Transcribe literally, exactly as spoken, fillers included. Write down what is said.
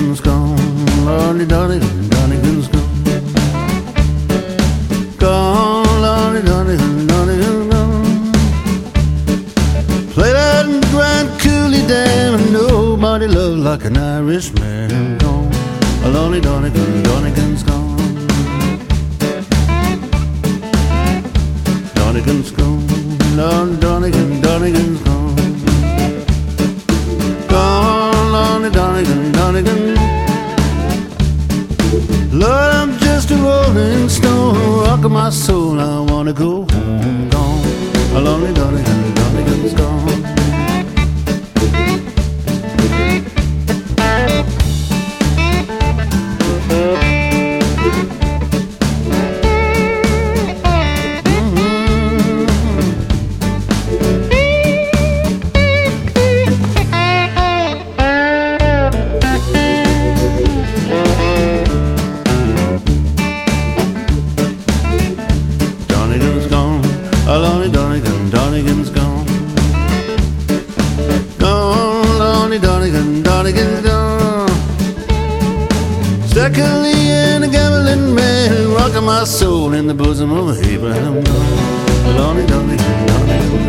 Donegan's gone, Lordy Donegan, Donegan's gone. Gone, Lordy Donegan, Donegan's gone. Play that Grand Coulee Dam, and nobody loved like an Irishman. Gone, Lordy Donegan, Donegan's gone. Donegan's gone, Lord Donegan, Donegan's gone. Gone, Lordy Donegan, Donegan. Lord, I'm just a rolling stone, rocking my soul, I wanna go home. Gone, Lordy Donegan, Donegan's gone. Lordy Donegan, Donegan's gone. Gone, Lordy Donegan, Donegan's gone. Secondly, in a gambling man, rocking my soul in the bosom of Abraham. Gone, Lordy Donegan, Donegan's gone.